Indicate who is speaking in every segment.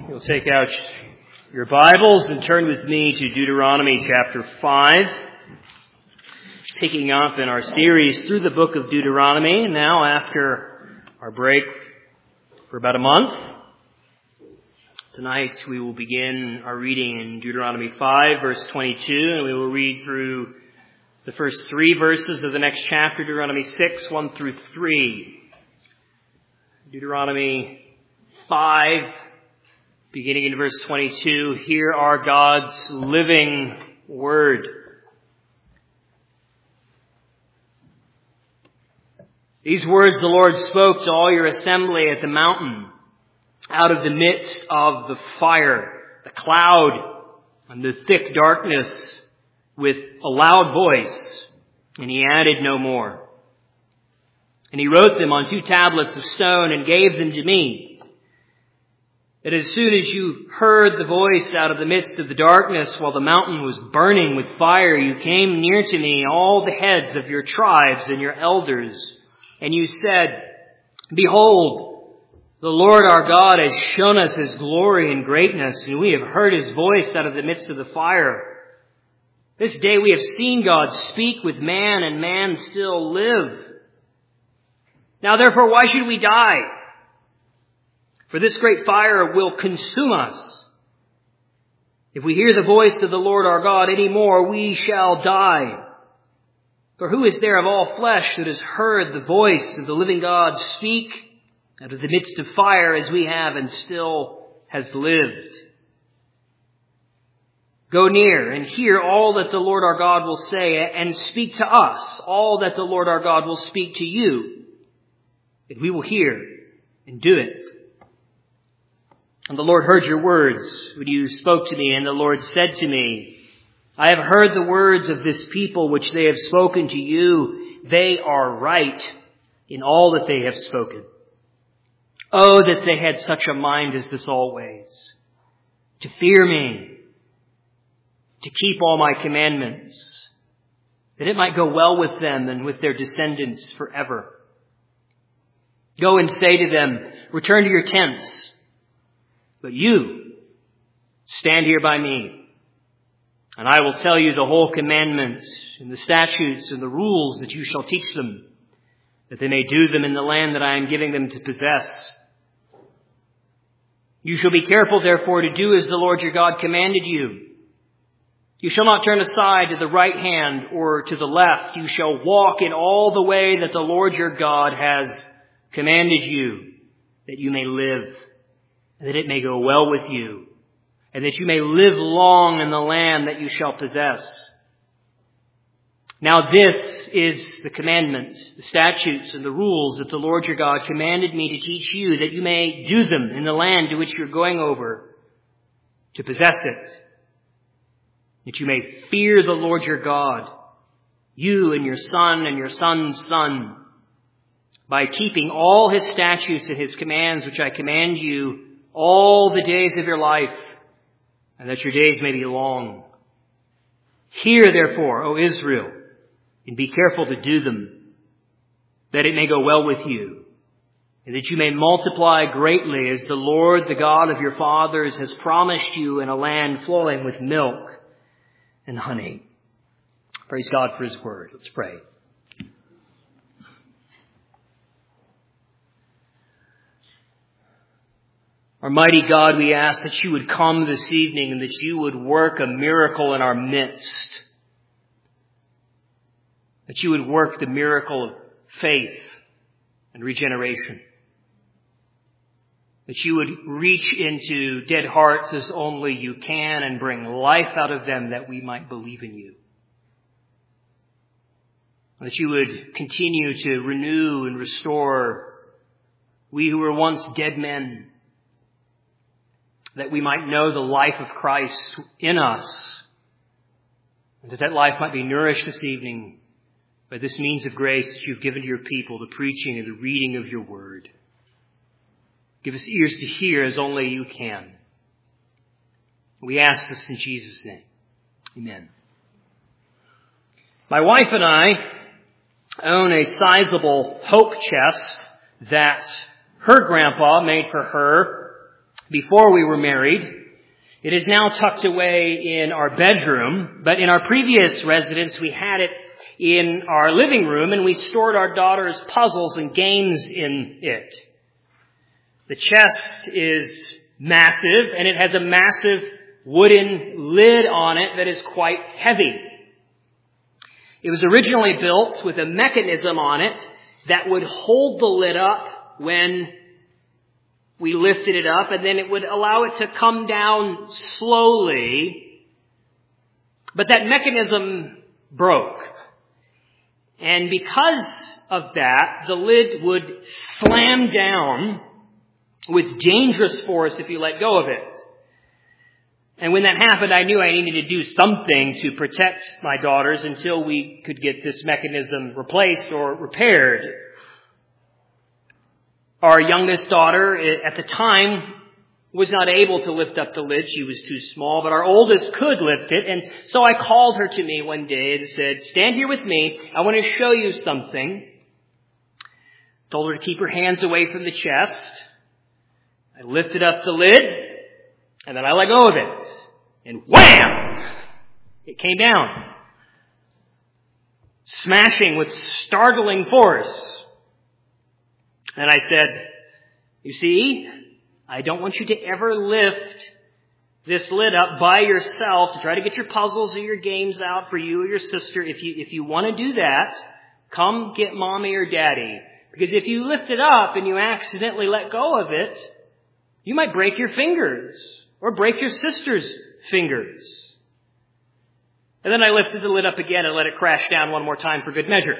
Speaker 1: You'll take out your Bibles and turn with me to Deuteronomy chapter 5, picking up in our series through the book of Deuteronomy. Now, after our break for about a month, tonight we will begin our reading in Deuteronomy 5, verse 22, and we will read through the first three verses of the next chapter, Deuteronomy 6, 1 through 3. Deuteronomy 5, beginning in verse 22, hear our God's living word. These words the Lord spoke to all your assembly at the mountain, out of the midst of the fire, the cloud, and the thick darkness, with a loud voice, and he added no more. And he wrote them on 2 tablets of stone and gave them to me. That as soon as you heard the voice out of the midst of the darkness while the mountain was burning with fire, you came near to me, all the heads of your tribes and your elders, and you said, Behold, the Lord our God has shown us his glory and greatness, and we have heard his voice out of the midst of the fire. This day we have seen God speak with man, and man still live. Now therefore, why should we die? For this great fire will consume us. If we hear the voice of the Lord our God any more, we shall die. For who is there of all flesh that has heard the voice of the living God speak out of the midst of fire as we have and still has lived? Go near and hear all that the Lord our God will say, and speak to us all that the Lord our God will speak to you, that we will hear and do it. And the Lord heard your words when you spoke to me, and the Lord said to me, I have heard the words of this people which they have spoken to you. They are right in all that they have spoken. Oh, that they had such a mind as this always, to fear me, to keep all my commandments, that it might go well with them and with their descendants forever. Go and say to them, return to your tents, but you stand here by me, and I will tell you the whole commandment and the statutes and the rules that you shall teach them, that they may do them in the land that I am giving them to possess. You shall be careful, therefore, to do as the Lord your God commanded you. You shall not turn aside to the right hand or to the left. You shall walk in all the way that the Lord your God has commanded you, that you may live, and that it may go well with you, and that you may live long in the land that you shall possess. Now this is the commandment, the statutes, and the rules that the Lord your God commanded me to teach you, that you may do them in the land to which you're going over to possess it, that you may fear the Lord your God, you and your son and your son's son, by keeping all his statutes and his commands which I command you all the days of your life, and that your days may be long. Hear therefore, O Israel, and be careful to do them, that it may go well with you, and that you may multiply greatly as the Lord, the God of your fathers, has promised you in a land flowing with milk and honey. Praise God for his word. Let's pray. Our mighty God, we ask that you would come this evening and that you would work a miracle in our midst. That you would work the miracle of faith and regeneration. That you would reach into dead hearts as only you can and bring life out of them that we might believe in you. That you would continue to renew and restore we who were once dead men, that we might know the life of Christ in us, and that life might be nourished this evening by this means of grace that you've given to your people, the preaching and the reading of your word. Give us ears to hear as only you can. We ask this in Jesus' name. Amen. My wife and I own a sizable hope chest that her grandpa made for her before we were married. It is now tucked away in our bedroom, but in our previous residence we had it in our living room, and we stored our daughter's puzzles and games in it. The chest is massive, and it has a massive wooden lid on it that is quite heavy. It was originally built with a mechanism on it that would hold the lid up when we lifted it up, and then it would allow it to come down slowly. But that mechanism broke. And because of that, the lid would slam down with dangerous force if you let go of it. And when that happened, I knew I needed to do something to protect my daughters until we could get this mechanism replaced or repaired. Our youngest daughter, at the time, was not able to lift up the lid. She was too small, but our oldest could lift it. And so I called her to me one day and said, "Stand here with me. I want to show you something." Told her to keep her hands away from the chest. I lifted up the lid, and then I let go of it. And wham! It came down, smashing with startling force. And I said, "You see, I don't want you to ever lift this lid up by yourself to try to get your puzzles or your games out for you or your sister. If you want to do that, come get mommy or daddy. Because if you lift it up and you accidentally let go of it, you might break your fingers or break your sister's fingers." And then I lifted the lid up again and let it crash down one more time for good measure.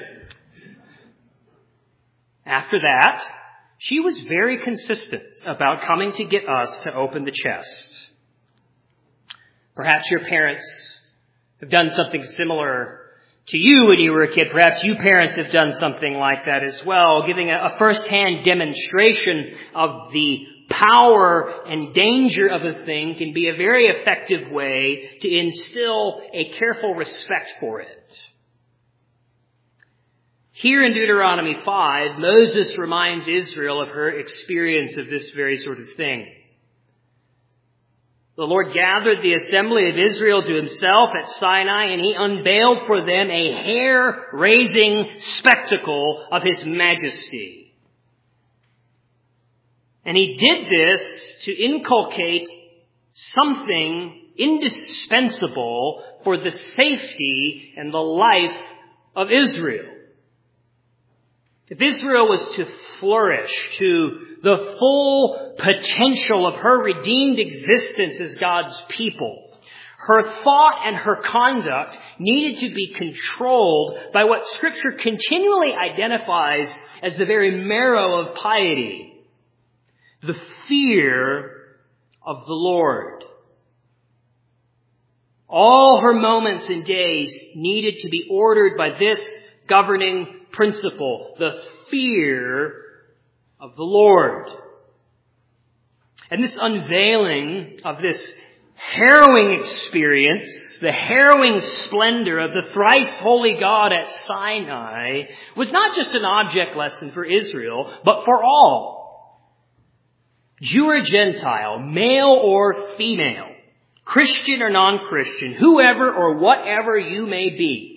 Speaker 1: After that, she was very consistent about coming to get us to open the chest. Perhaps your parents have done something similar to you when you were a kid. Perhaps you parents have done something like that as well, giving a first-hand demonstration of the power and danger of a thing can be a very effective way to instill a careful respect for it. Here in Deuteronomy 5, Moses reminds Israel of her experience of this very sort of thing. The Lord gathered the assembly of Israel to himself at Sinai, and he unveiled for them a hair-raising spectacle of his majesty. And he did this to inculcate something indispensable for the safety and the life of Israel. If Israel was to flourish to the full potential of her redeemed existence as God's people, her thought and her conduct needed to be controlled by what Scripture continually identifies as the very marrow of piety, the fear of the Lord. All her moments and days needed to be ordered by this governing principle, the fear of the Lord. And this unveiling of this harrowing experience, the harrowing splendor of the thrice holy God at Sinai, was not just an object lesson for Israel, but for all. Jew or Gentile, male or female, Christian or non-Christian, whoever or whatever you may be.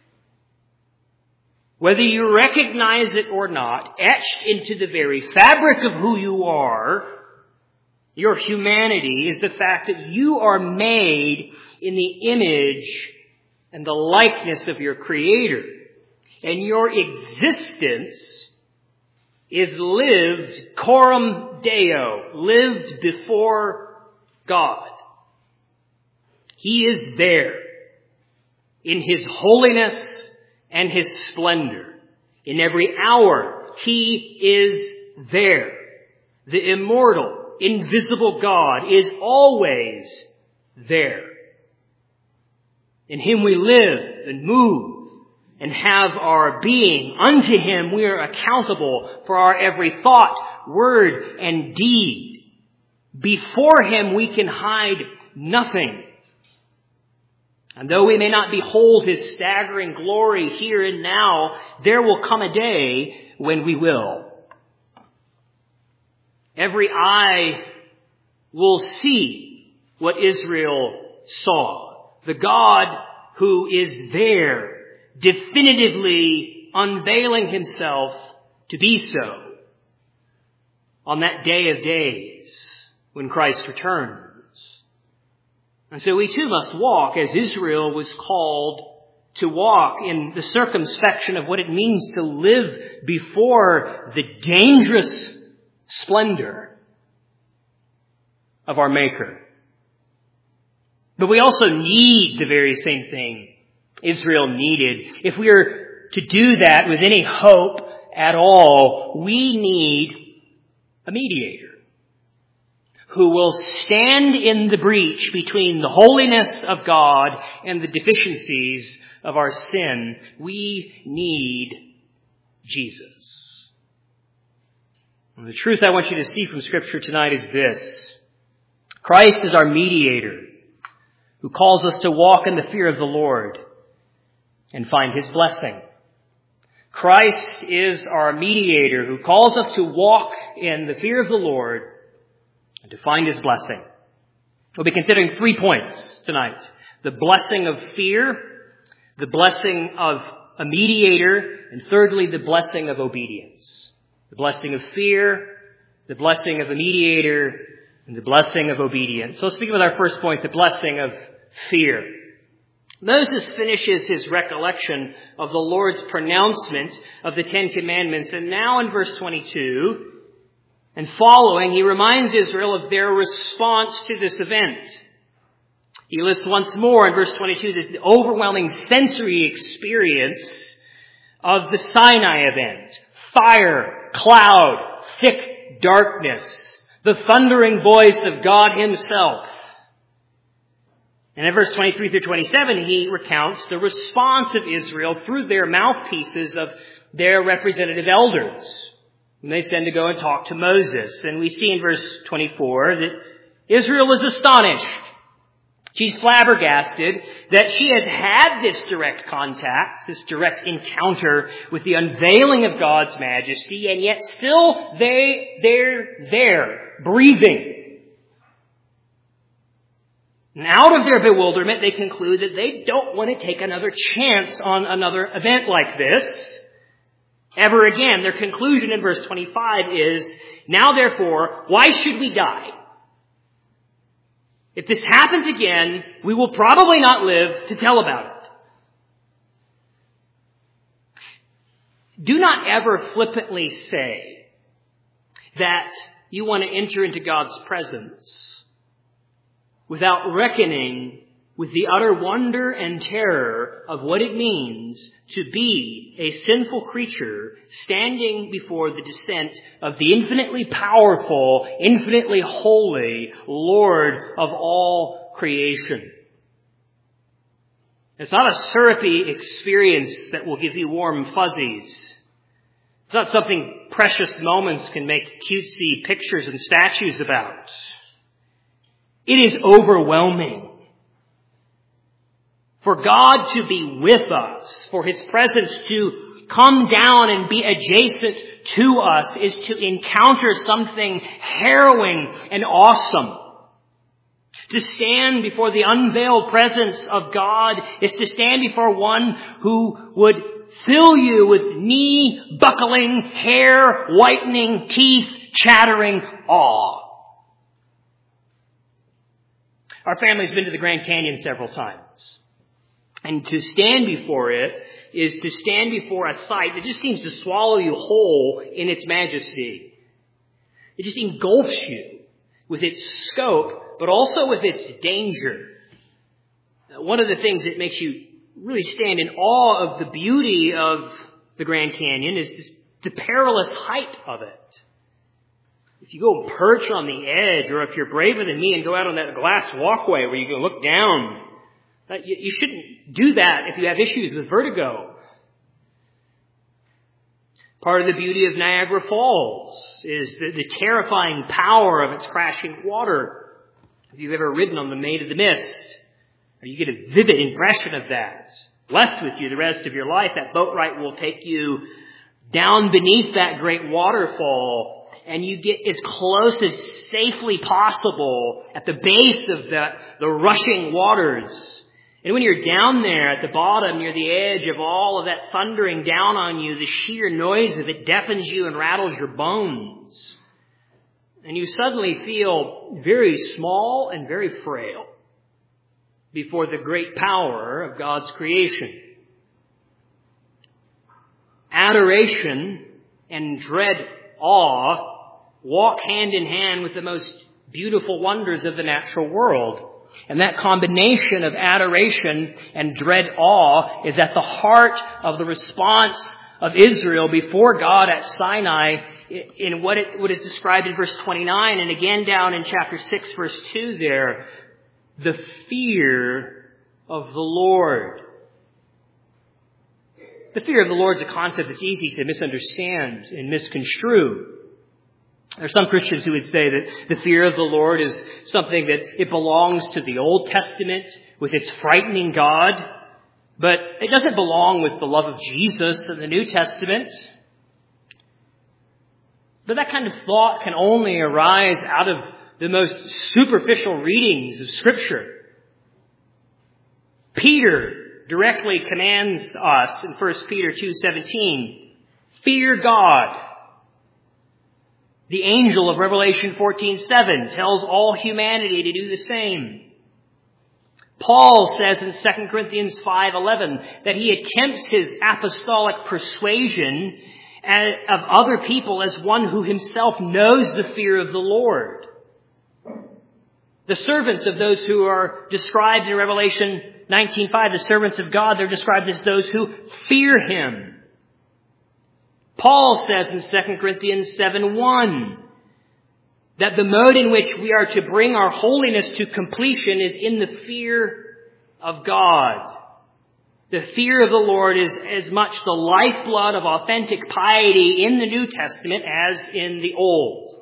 Speaker 1: Whether you recognize it or not, etched into the very fabric of who you are, your humanity, is the fact that you are made in the image and the likeness of your Creator. And your existence is lived coram Deo, lived before God. He is there in His holiness and His splendor. In every hour, He is there. The immortal, invisible God is always there. In Him we live and move and have our being. Unto Him we are accountable for our every thought, word, and deed. Before Him we can hide nothing. And though we may not behold His staggering glory here and now, there will come a day when we will. Every eye will see what Israel saw. The God who is there, definitively unveiling himself to be so on that day of days when Christ returns. And so we too must walk as Israel was called to walk, in the circumspection of what it means to live before the dangerous splendor of our Maker. But we also need the very same thing Israel needed. If we are to do that with any hope at all, we need a mediator who will stand in the breach between the holiness of God and the deficiencies of our sin. We need Jesus. And the truth I want you to see from Scripture tonight is this: Christ is our mediator who calls us to walk in the fear of the Lord and find his blessing. Christ is our mediator who calls us to walk in the fear of the Lord and to find his blessing. We'll be considering 3 points tonight: the blessing of fear, the blessing of a mediator, and thirdly, the blessing of obedience. The blessing of fear, the blessing of a mediator, and the blessing of obedience. So let's begin with our first point, the blessing of fear. Moses finishes his recollection of the Lord's pronouncement of the Ten Commandments, and now in verse 22 and following, he reminds Israel of their response to this event. He lists once more in verse 22 this overwhelming sensory experience of the Sinai event: fire, cloud, thick darkness, the thundering voice of God himself. And in verse 23 through 27, he recounts the response of Israel through their mouthpieces of their representative elders when they send to go and talk to Moses. And we see in verse 24 that Israel is astonished. She's flabbergasted that she has had this direct contact, this direct encounter with the unveiling of God's majesty, and yet still they're there, breathing. And out of their bewilderment, they conclude that they don't want to take another chance on another event like this ever again. Their conclusion in verse 25 is, now therefore, why should we die? If this happens again, we will probably not live to tell about it. Do not ever flippantly say that you want to enter into God's presence without reckoning with the utter wonder and terror of what it means to be a sinful creature standing before the descent of the infinitely powerful, infinitely holy Lord of all creation. It's not a syrupy experience that will give you warm fuzzies. It's not something precious moments can make cutesy pictures and statues about. It is overwhelming. For God to be with us, for his presence to come down and be adjacent to us, is to encounter something harrowing and awesome. To stand before the unveiled presence of God is to stand before one who would fill you with knee-buckling, hair-whitening, teeth-chattering awe. Our family's been to the Grand Canyon several times. And to stand before it is to stand before a sight that just seems to swallow you whole in its majesty. It just engulfs you with its scope, but also with its danger. One of the things that makes you really stand in awe of the beauty of the Grand Canyon is the perilous height of it. If you go perch on the edge, or if you're braver than me and go out on that glass walkway where you can look down, you shouldn't do that if you have issues with vertigo. Part of the beauty of Niagara Falls is the terrifying power of its crashing water. If you've ever ridden on the Maid of the Mist, you get a vivid impression of that. Left with you the rest of your life, that boat ride will take you down beneath that great waterfall, and you get as close as safely possible at the base of the rushing waters. And when you're down there at the bottom near the edge of all of that thundering down on you, the sheer noise of it deafens you and rattles your bones. And you suddenly feel very small and very frail before the great power of God's creation. Adoration and dread awe walk hand in hand with the most beautiful wonders of the natural world. And that combination of adoration and dread awe is at the heart of the response of Israel before God at Sinai in what is described in verse 29 and again down in chapter 6, verse 2 there. The fear of the Lord. The fear of the Lord is a concept that's easy to misunderstand and misconstrue. There are some Christians who would say that the fear of the Lord is something that it belongs to the Old Testament with its frightening God, but it doesn't belong with the love of Jesus in the New Testament. But that kind of thought can only arise out of the most superficial readings of Scripture. Peter directly commands us in 1 Peter 2:17, fear God. The angel of Revelation 14:7 tells all humanity to do the same. Paul says in 2 Corinthians 5:11 that he attempts his apostolic persuasion of other people as one who himself knows the fear of the Lord. The servants of those who are described in Revelation 19:5, the servants of God, they're described as those who fear Him. Paul says in 2 Corinthians 7:1 that the mode in which we are to bring our holiness to completion is in the fear of God. The fear of the Lord is as much the lifeblood of authentic piety in the New Testament as in the Old.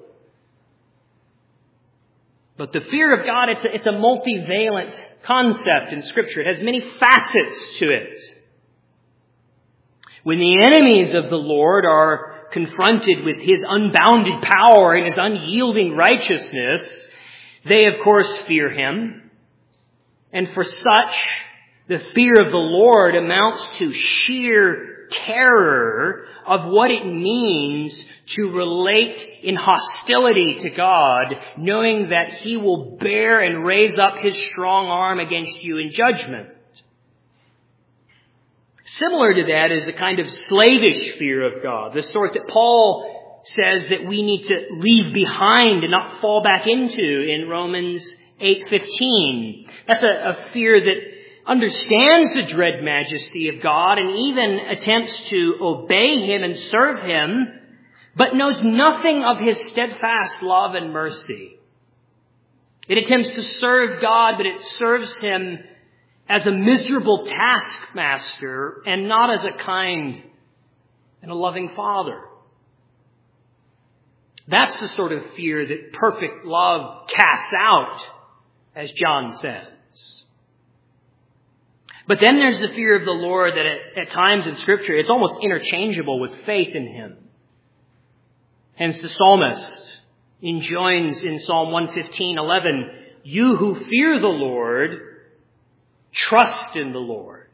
Speaker 1: But the fear of God, it's a multivalent concept in Scripture. It has many facets to it. When the enemies of the Lord are confronted with His unbounded power and His unyielding righteousness, they of course fear Him. And for such, the fear of the Lord amounts to sheer terror of what it means to relate in hostility to God, knowing that He will bear and raise up His strong arm against you in judgment. Similar to that is the kind of slavish fear of God, the sort that Paul says that we need to leave behind and not fall back into in Romans 8:15. That's a fear that understands the dread majesty of God and even attempts to obey Him and serve Him, but knows nothing of His steadfast love and mercy. It attempts to serve God, but it serves Him as a miserable taskmaster and not as a kind and a loving Father. That's the sort of fear that perfect love casts out, as John says. But then there's the fear of the Lord that at times in Scripture, it's almost interchangeable with faith in Him. Hence the psalmist enjoins in Psalm 115:11, you who fear the Lord, trust in the Lord.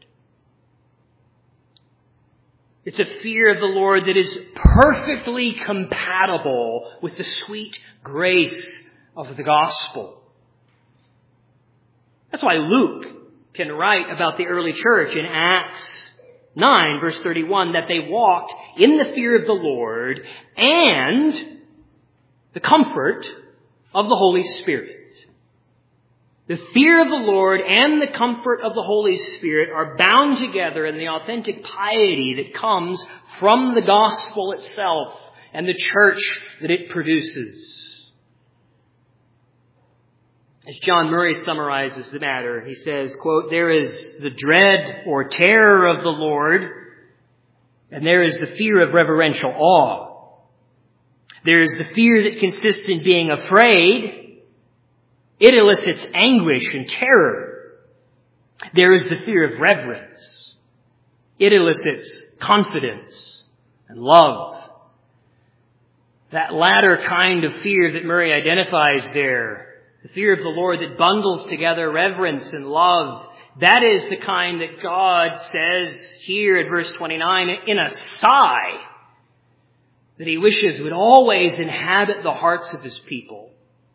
Speaker 1: It's a fear of the Lord that is perfectly compatible with the sweet grace of the gospel. That's why Luke can write about the early church in Acts 9, verse 31, that they walked in the fear of the Lord and the comfort of the Holy Spirit. The fear of the Lord and the comfort of the Holy Spirit are bound together in the authentic piety that comes from the gospel itself and the church that it produces. As John Murray summarizes the matter, he says, quote, there is the dread or terror of the Lord, and there is the fear of reverential awe. There is the fear that consists in being afraid. It elicits anguish and terror. There is the fear of reverence. It elicits confidence and love. That latter kind of fear that Murray identifies there, the fear of the Lord that bundles together reverence and love, that is the kind that God says here at verse 29 in a sigh that he wishes would always inhabit the hearts of his people.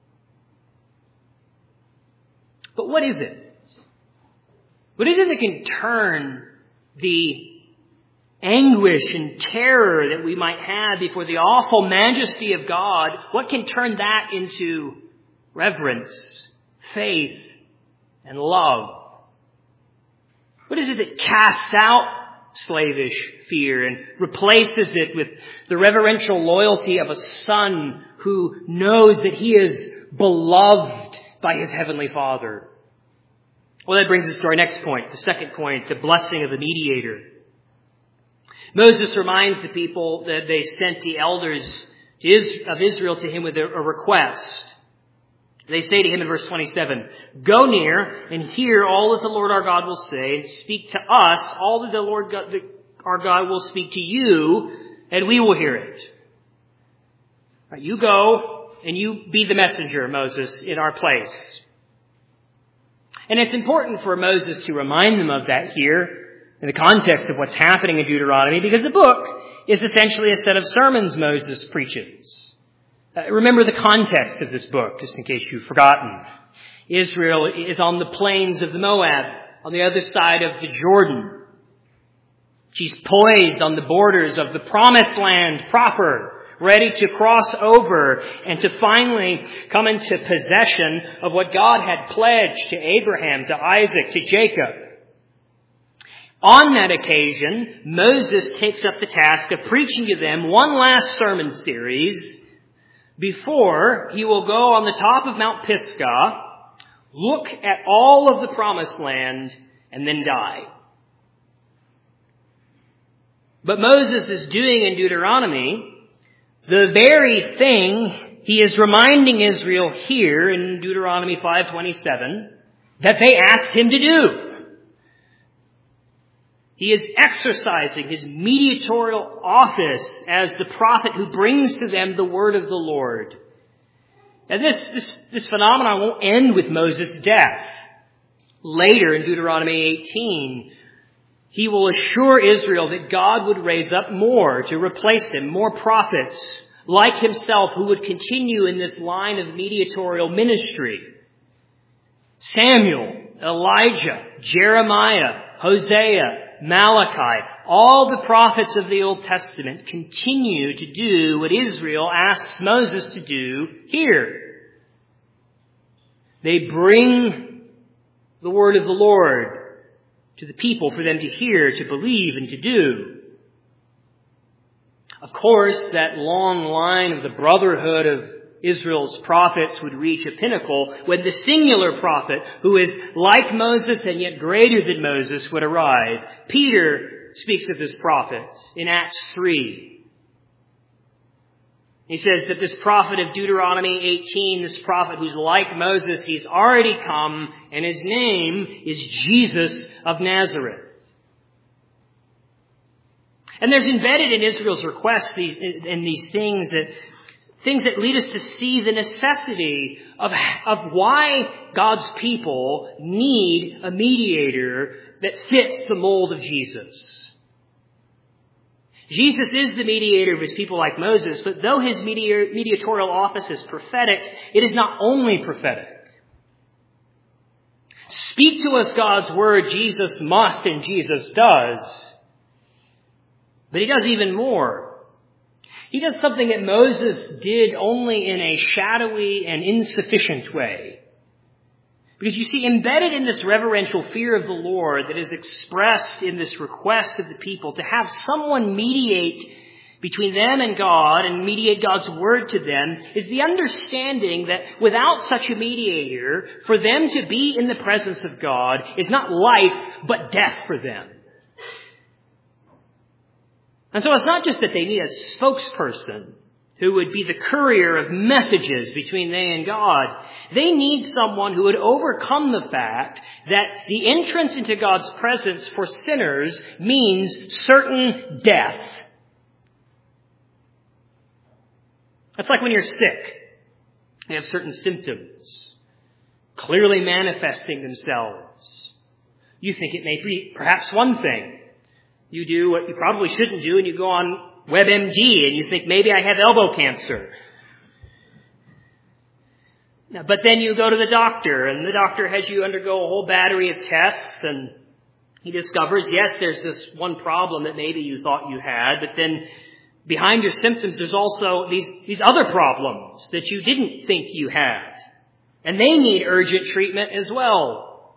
Speaker 1: But what is it? What is it that can turn the anguish and terror that we might have before the awful majesty of God? What can turn that into reverence, faith, and love? What is it that casts out slavish fear and replaces it with the reverential loyalty of a son who knows that he is beloved by his heavenly Father? Well, that brings us to our next point, the second point, the blessing of the mediator. Moses reminds the people that they sent the elders of Israel to him with a request. They say to him in verse 27, "Go near and hear all that the Lord our God will say, and speak to us all that the Lord God, our God will speak to you, and we will hear it." Right, you go and you be the messenger, Moses, in our place. And it's important for Moses to remind them of that here in the context of what's happening in Deuteronomy, because the book is essentially a set of sermons Moses preaches. Remember the context of this book, just in case you've forgotten. Israel is on the plains of the Moab, on the other side of the Jordan. She's poised on the borders of the promised land proper, ready to cross over and to finally come into possession of what God had pledged to Abraham, to Isaac, to Jacob. On that occasion, Moses takes up the task of preaching to them one last sermon series before he will go on the top of Mount Pisgah, look at all of the promised land, and then die. But Moses is doing in Deuteronomy the very thing he is reminding Israel here in Deuteronomy 5:27 that they asked him to do. He is exercising his mediatorial office as the prophet who brings to them the word of the Lord. And this phenomenon won't end with Moses' death. Later in Deuteronomy 18, he will assure Israel that God would raise up more to replace him, more prophets like himself who would continue in this line of mediatorial ministry. Samuel, Elijah, Jeremiah, Hosea, Malachi, all the prophets of the Old Testament continue to do what Israel asks Moses to do here. They bring the word of the Lord to the people for them to hear, to believe, and to do. Of course, that long line of the brotherhood of Israel's prophets would reach a pinnacle when the singular prophet, who is like Moses and yet greater than Moses, would arrive. Peter speaks of this prophet in Acts 3. He says that this prophet of Deuteronomy 18, this prophet who's like Moses, he's already come, and his name is Jesus of Nazareth. And there's embedded in Israel's request these things that lead us to see the necessity of why God's people need a mediator that fits the mold of Jesus. Jesus is the mediator of his people like Moses, but though his mediatorial office is prophetic, it is not only prophetic. Speak to us God's word, Jesus must and Jesus does. But he does even more. He does something that Moses did only in a shadowy and insufficient way. Because you see, embedded in this reverential fear of the Lord that is expressed in this request of the people to have someone mediate between them and God and mediate God's word to them is the understanding that without such a mediator, for them to be in the presence of God is not life, but death for them. And so it's not just that they need a spokesperson who would be the courier of messages between they and God. They need someone who would overcome the fact that the entrance into God's presence for sinners means certain death. That's like when you're sick. You have certain symptoms clearly manifesting themselves. You think it may be perhaps one thing. You do what you probably shouldn't do, and you go on WebMD, and you think, maybe I have elbow cancer. But then you go to the doctor, and the doctor has you undergo a whole battery of tests, and he discovers, yes, there's this one problem that maybe you thought you had, but then behind your symptoms there's also these other problems that you didn't think you had. And they need urgent treatment as well.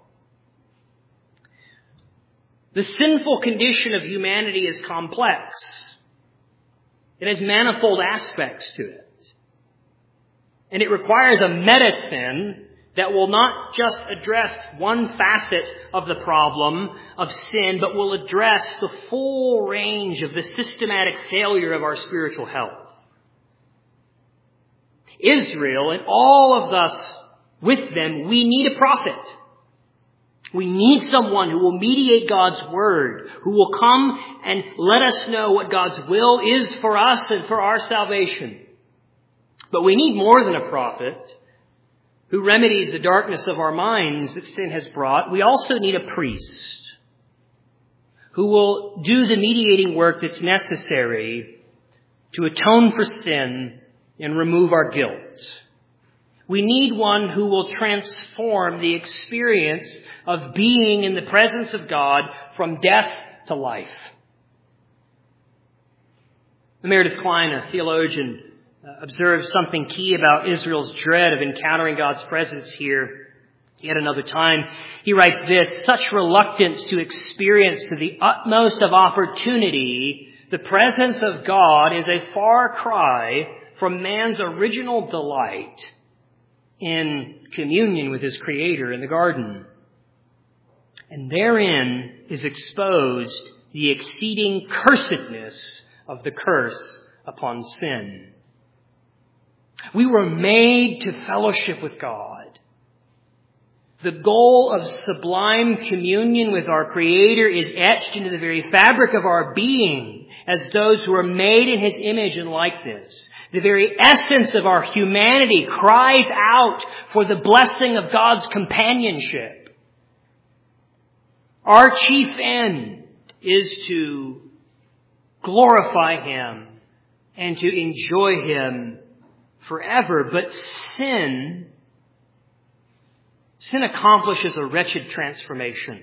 Speaker 1: The sinful condition of humanity is complex. It has manifold aspects to it. And it requires a medicine that will not just address one facet of the problem of sin, but will address the full range of the systematic failure of our spiritual health. Israel, and all of us with them, we need a prophet. We need someone who will mediate God's word, who will come and let us know what God's will is for us and for our salvation. But we need more than a prophet who remedies the darkness of our minds that sin has brought. We also need a priest who will do the mediating work that's necessary to atone for sin and remove our guilt. We need one who will transform the experience of being in the presence of God from death to life. Meredith Kline, a theologian, observes something key about Israel's dread of encountering God's presence here. Yet another time, he writes this: such reluctance to experience to the utmost of opportunity the presence of God is a far cry from man's original delight in communion with his Creator in the garden. And therein is exposed the exceeding cursedness of the curse upon sin. We were made to fellowship with God. The goal of sublime communion with our Creator is etched into the very fabric of our being as those who are made in His image and likeness. The very essence of our humanity cries out for the blessing of God's companionship. Our chief end is to glorify Him and to enjoy Him forever. But sin accomplishes a wretched transformation.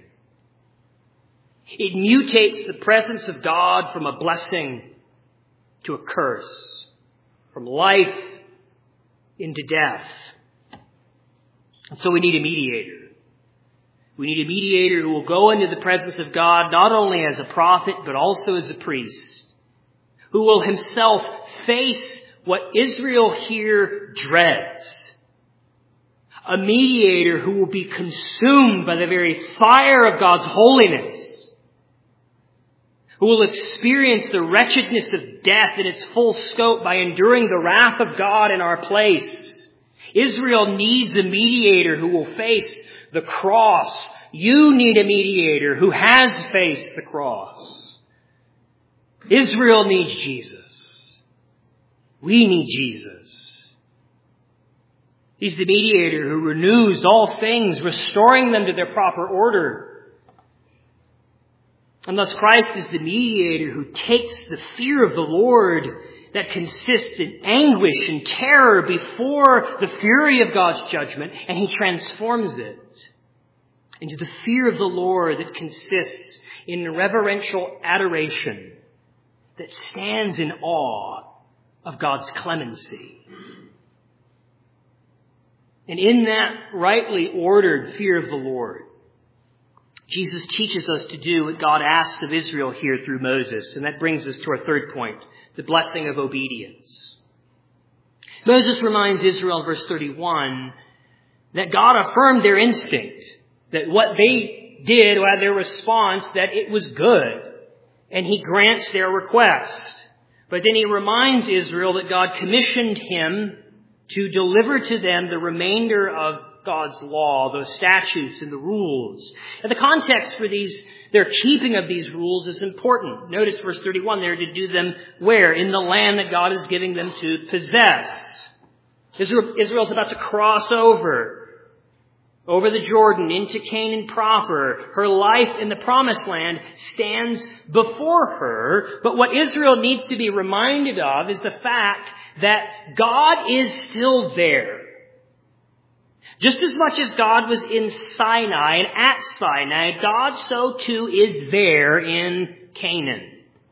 Speaker 1: It mutates the presence of God from a blessing to a curse, from life into death. And so we need a mediator. We need a mediator who will go into the presence of God not only as a prophet, but also as a priest, who will himself face what Israel here dreads. A mediator who will be consumed by the very fire of God's holiness, who will experience the wretchedness of death in its full scope by enduring the wrath of God in our place. Israel needs a mediator who will face the cross. You need a mediator who has faced the cross. Israel needs Jesus. We need Jesus. He's the mediator who renews all things, restoring them to their proper order. And thus Christ is the mediator who takes the fear of the Lord that consists in anguish and terror before the fury of God's judgment, and He transforms it into the fear of the Lord that consists in reverential adoration that stands in awe of God's clemency. And in that rightly ordered fear of the Lord, Jesus teaches us to do what God asks of Israel here through Moses. And that brings us to our third point, the blessing of obedience. Moses reminds Israel in verse 31 that God affirmed their instinct, that what they did, or their response, that it was good. And He grants their request. But then He reminds Israel that God commissioned him to deliver to them the remainder of God's law, those statutes and the rules. And the context for their keeping of these rules is important. Notice verse 31, they're to do them where? In the land that God is giving them to possess. Israel's about to cross over the Jordan into Canaan proper. Her life in the promised land stands before her. But what Israel needs to be reminded of is the fact that God is still there. Just as much as God was in Sinai and at Sinai, God so too is there in Canaan.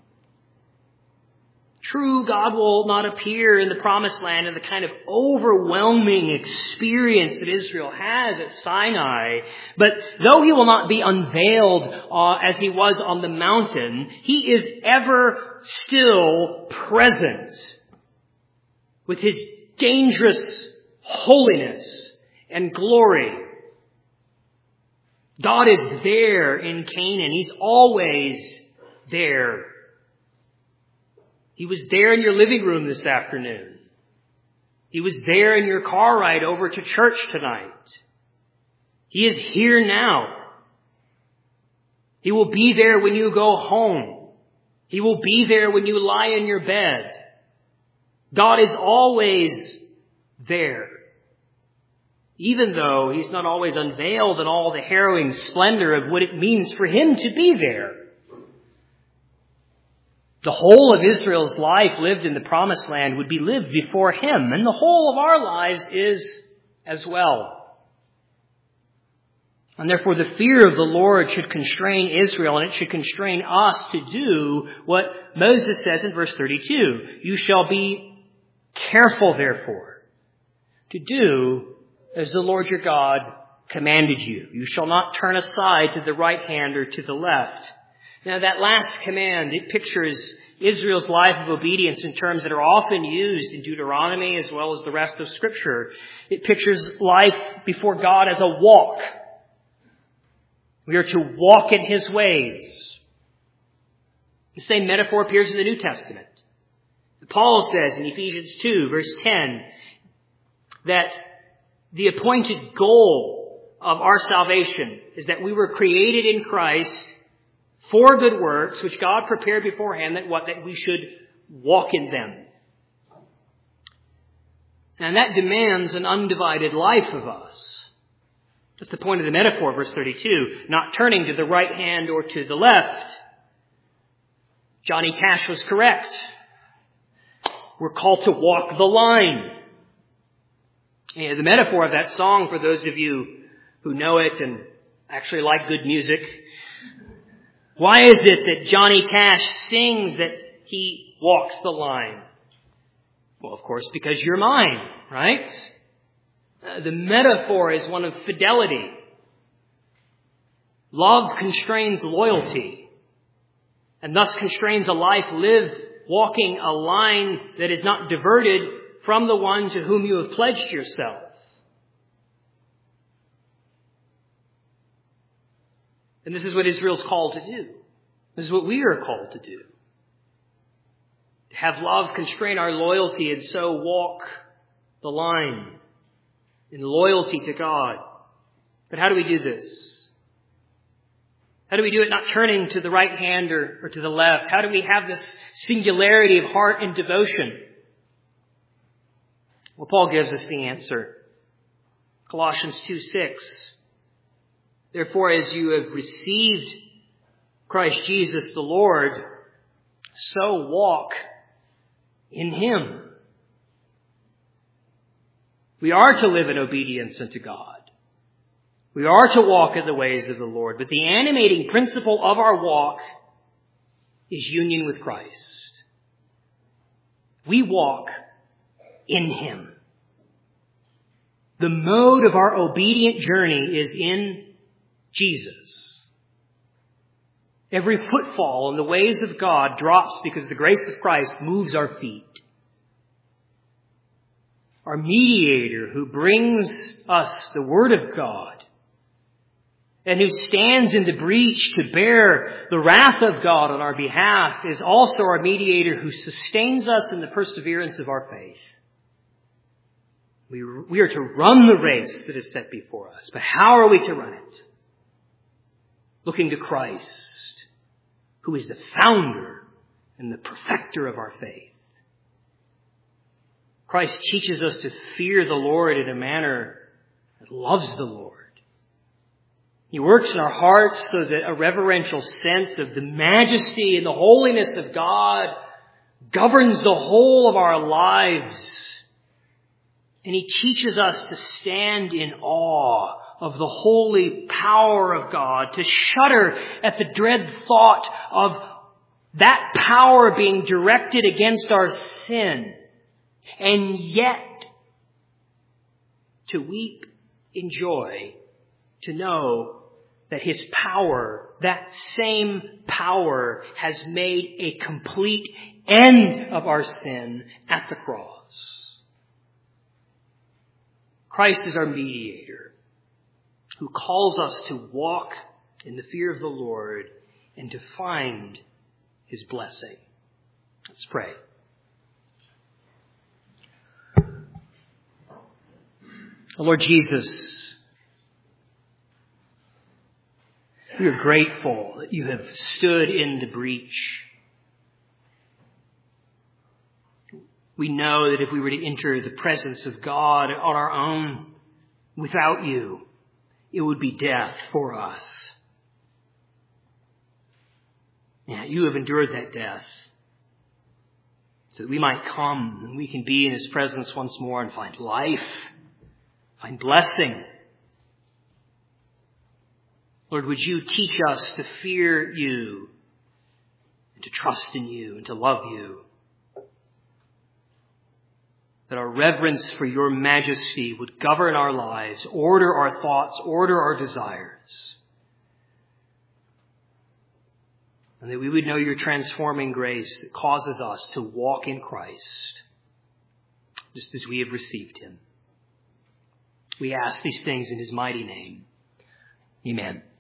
Speaker 1: True, God will not appear in the promised land in the kind of overwhelming experience that Israel has at Sinai. But though he will not be unveiled as he was on the mountain, he is ever still present with his dangerous holiness and glory. God is there in Canaan. He's always there. He was there in your living room this afternoon. He was there in your car ride over to church tonight. He is here now. He will be there when you go home. He will be there when you lie in your bed. God is always there. Even though he's not always unveiled in all the harrowing splendor of what it means for him to be there. The whole of Israel's life lived in the promised land would be lived before him, and the whole of our lives is as well. And therefore the fear of the Lord should constrain Israel, and it should constrain us to do what Moses says in verse 32. You shall be careful, therefore, to do as the Lord your God commanded you. You shall not turn aside to the right hand or to the left. Now that last command, it pictures Israel's life of obedience in terms that are often used in Deuteronomy as well as the rest of Scripture. It pictures life before God as a walk. We are to walk in his ways. The same metaphor appears in the New Testament. Paul says in Ephesians 2, verse 10, that the appointed goal of our salvation is that we were created in Christ for good works, which God prepared beforehand that we should walk in them. And that demands an undivided life of us. That's the point of the metaphor, verse 32. Not turning to the right hand or to the left. Johnny Cash was correct. We're called to walk the line. And the metaphor of that song, for those of you who know it and actually like good music, why is it that Johnny Cash sings that he walks the line? Well, of course, because you're mine, right? The metaphor is one of fidelity. Love constrains loyalty, and thus constrains a life lived walking a line that is not diverted from the one to whom you have pledged yourself. And this is what Israel's called to do. This is what we are called to do. To have love constrain our loyalty and so walk the line in loyalty to God. But how do we do this? How do we do it not turning to the right hand or to the left? How do we have this singularity of heart and devotion? Well, Paul gives us the answer. Colossians 2:6. Therefore, as you have received Christ Jesus the Lord, so walk in him. We are to live in obedience unto God. We are to walk in the ways of the Lord. But the animating principle of our walk is union with Christ. We walk in him. The mode of our obedient journey is in Jesus. Every footfall in the ways of God drops because the grace of Christ moves our feet. Our mediator who brings us the Word of God and who stands in the breach to bear the wrath of God on our behalf is also our mediator who sustains us in the perseverance of our faith. We are to run the race that is set before us. But how are we to run it? Looking to Christ, who is the founder and the perfecter of our faith. Christ teaches us to fear the Lord in a manner that loves the Lord. He works in our hearts so that a reverential sense of the majesty and the holiness of God governs the whole of our lives. And He teaches us to stand in awe of the holy power of God, to shudder at the dread thought of that power being directed against our sin, and yet to weep in joy, to know that His power, that same power, has made a complete end of our sin at the cross. Christ is our mediator, who calls us to walk in the fear of the Lord and to find His blessing. Let's pray. Lord Jesus, we are grateful that You have stood in the breach. We know that if we were to enter the presence of God on our own, without You, it would be death for us. Yeah, You have endured that death so that we might come and we can be in His presence once more and find life, find blessing. Lord, would You teach us to fear You and to trust in You and to love You? That our reverence for Your majesty would govern our lives, order our thoughts, order our desires. And that we would know Your transforming grace that causes us to walk in Christ, just as we have received Him. We ask these things in His mighty name. Amen.